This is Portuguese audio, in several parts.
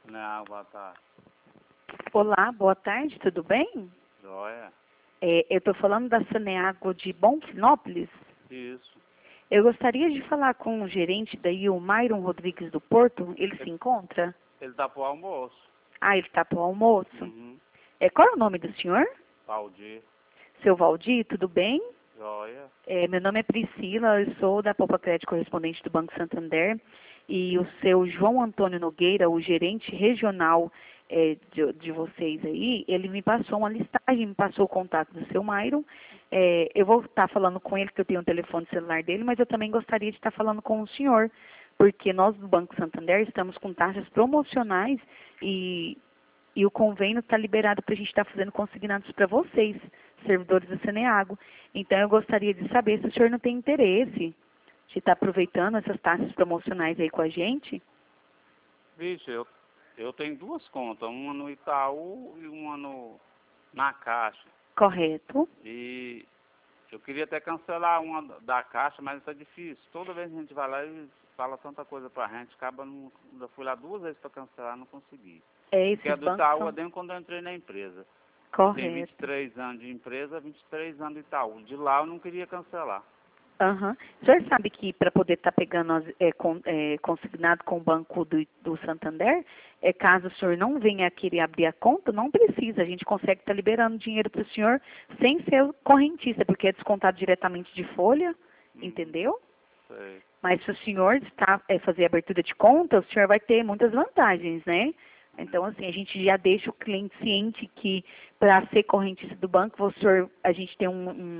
Não, boa tarde. Olá, boa tarde, tudo bem? Joia? Eu estou falando da Saneago de Bonfinópolis. Isso. Eu gostaria de falar com o gerente daí, o Myron Rodrigues do Porto. Ele se encontra? Ele tá pro almoço. Ah, ele está para o almoço. Uhum. Qual é o nome do senhor? Valdir. Seu Valdir, tudo bem? Joia? Meu nome é Priscila, eu sou da Poupa Crédito correspondente do Banco Santander. E o seu João Antônio Nogueira, o gerente regional de vocês aí, ele me passou uma listagem, me passou o contato do seu Myron. Eu vou estar falando com ele, porque eu tenho o telefone celular dele, mas eu também gostaria de estar falando com o senhor, porque nós do Banco Santander estamos com taxas promocionais e o convênio está liberado para a gente estar fazendo consignados para vocês, servidores da Saneago. Então, eu gostaria de saber se o senhor não tem interesse de estar aproveitando essas taxas promocionais aí com a gente. Vixe, eu tenho duas contas, uma no Itaú e uma na Caixa. Correto. E eu queria até cancelar uma da Caixa, mas isso é difícil. Toda vez que a gente vai lá e fala tanta coisa pra gente, acaba não. Eu fui lá 2 vezes para cancelar, não consegui. Porque Esses a do bancos Itaú são... é desde quando eu entrei na empresa. Eu tenho Correto. 23 anos de empresa, 23 anos de Itaú. De lá eu não queria cancelar. Aham. O senhor sabe que para poder estar pegando consignado com o Banco do Santander, caso o senhor não venha querer abrir a conta, não precisa. A gente consegue estar liberando dinheiro para o senhor sem ser correntista, porque é descontado diretamente de folha, entendeu? Sei. Mas se o senhor está fazer abertura de conta, o senhor vai ter muitas vantagens, né? Então, assim, a gente já deixa o cliente ciente que para ser correntista do banco, a gente tem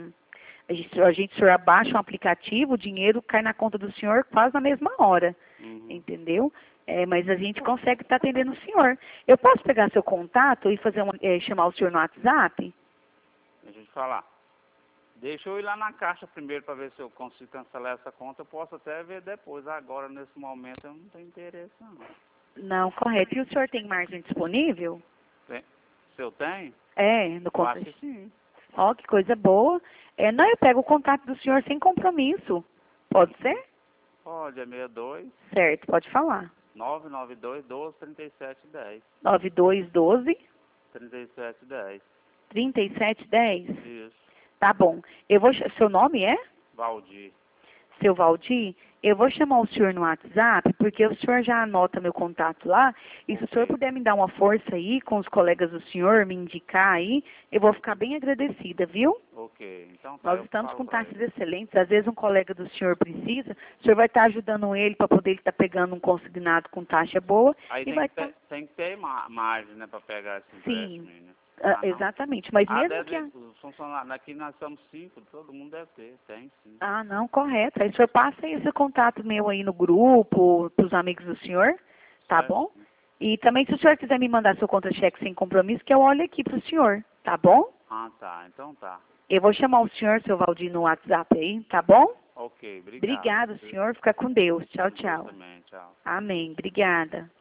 o senhor abaixa um aplicativo, o dinheiro cai na conta do senhor quase na mesma hora, entendeu? Mas a gente consegue estar atendendo o senhor. Eu posso pegar seu contato e chamar o senhor no WhatsApp? Deixa eu te falar. Deixa eu ir lá na Caixa primeiro para ver se eu consigo cancelar essa conta. Eu posso até ver depois. Agora, nesse momento, eu não tenho interesse, não. Não, correto. E o senhor tem margem disponível? Se eu tenho? No Eu conta. acho que sim. Ó, que coisa boa. Não, eu pego o contato do senhor sem compromisso. Pode ser? Pode, é 62 Certo, pode falar. 992 12 37 10. 9212 37 10. 3710. Isso. Tá bom. Seu nome é? Valdir. Seu Valdir, eu vou chamar o senhor no WhatsApp, porque o senhor já anota meu contato lá, e se o senhor puder me dar uma força aí com os colegas do senhor, me indicar aí, eu vou ficar bem agradecida, viu? Ok. Então tá. Nós estamos com taxas excelentes, às vezes um colega do senhor precisa, o senhor vai estar ajudando ele para poder ele estar pegando um consignado com taxa boa. Aí E tem que ter margem, né, para pegar esse empréstimo, Sim, né? exatamente, mas mesmo deve que... os funcionários, aqui nós somos 5, todo mundo deve ter, tem sim. Ah, não, correto. Aí o senhor passa esse contato meu aí no grupo, para os amigos do senhor, tá Certo. bom? E também se o senhor quiser me mandar seu contra-cheque sem compromisso, que eu olho aqui para o senhor, tá bom? Ah, tá, então tá. Eu vou chamar o senhor, seu Valdir, no WhatsApp aí, tá bom? Ok, obrigado. Obrigado, senhor. Fica com Deus. Tchau, Deus tchau. também, tchau. Amém. Obrigada.